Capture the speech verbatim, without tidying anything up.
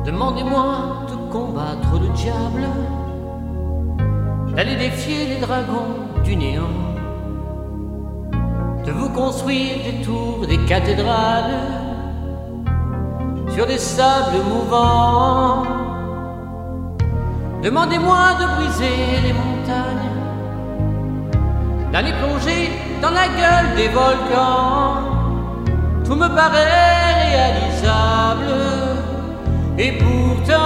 Demandez-moi de combattre le diable, d'aller défier les dragons du néant, de vous construire des tours, des cathédrales sur des sables mouvants. Demandez-moi de briser les montagnes, d'aller plonger dans la gueule des volcans. Tout me paraît réalisable, et pourtant